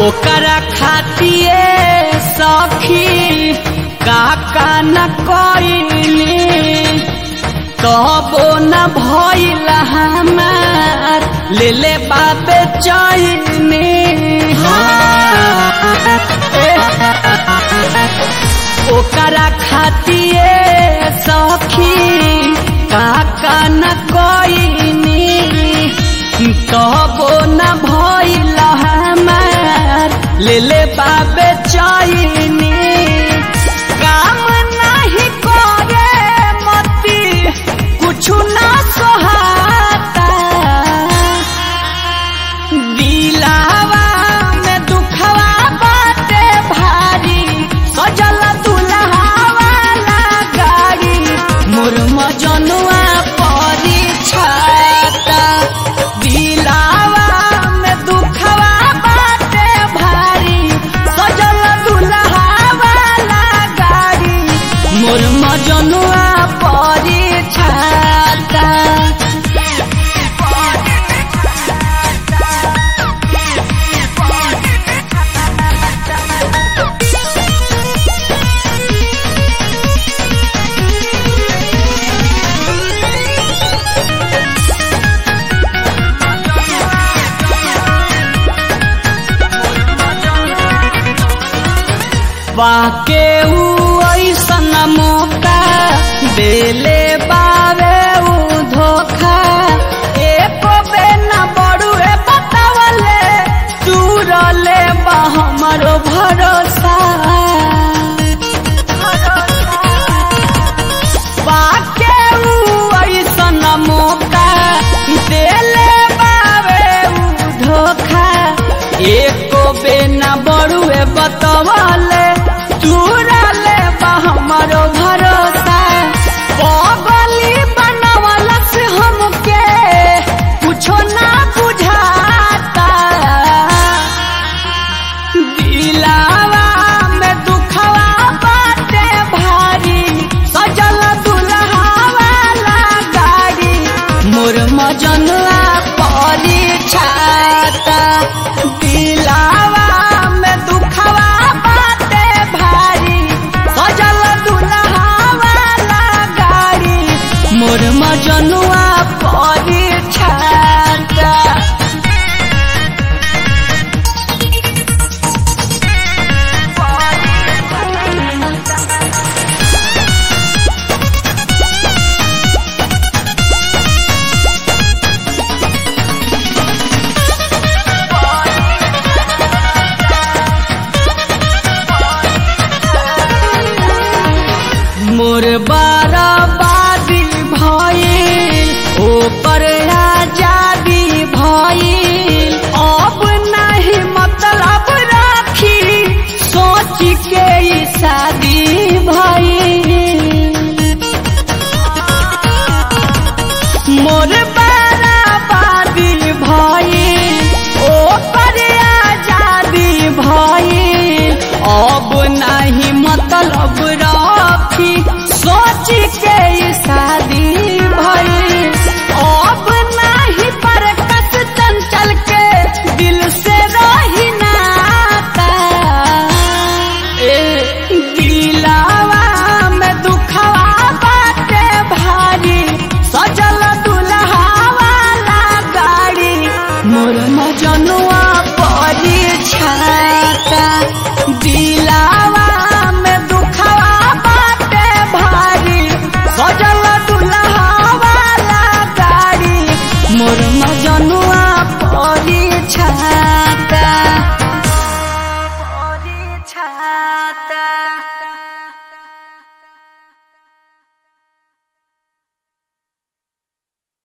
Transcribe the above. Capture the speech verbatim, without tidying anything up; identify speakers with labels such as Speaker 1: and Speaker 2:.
Speaker 1: ओकरा खातिए सखी काका न कइली तबो न भइल हमार ले ले बाबे चैनी ओकरा खातिए सखी काका न कइनी तबो न भइल हमार ले ले बाबे चैनी काम नहीं करे मती कुछु ना सोहाता दिलावा में दुखवा बाटे भारी सजल दुल्हावा गाड़ी मोर मजनुआ परी छाता दिलावा में दुखवा बाटे भारी सजल दुल्हावा गाड़ी मोर मजनुआ परी छाता वाके ऐसन मौका देले बावे उ धोखा एको बे न बड़ुए बतावले चूरले बा हमरो भरोसा वाके ऐसन मौका देले बावे उ धोखा एको बे न बड़ुए बतावले चूरले बा हमरो भरोसा पगली बनवला से हमके कुछो ना बुझाता दिलावा में दुखवा बाटे भारी सजल दुल्हावा गाड़ी मोर मजनुआ परी छाता दिलावा में दुखवा बाटे भारी सजल दुल्हावा गाड़ी मोर मजनुआ परी छाता मोर बर्बादी भइल ओपर आजादी भइल अब नहीं मतलब राखी सोच के ई शादी भइल मोर बर्बादी भइल ओपर आजादी भइल अब नहीं मतलब राखी सोच के ई शादी भइल अब नहीं पर कस चंचल के दिल से रही नाता ए दिलावा में दुखवा बाटे भारी सजल दुल्हावा गाड़ी मोर मजनुआ परी छा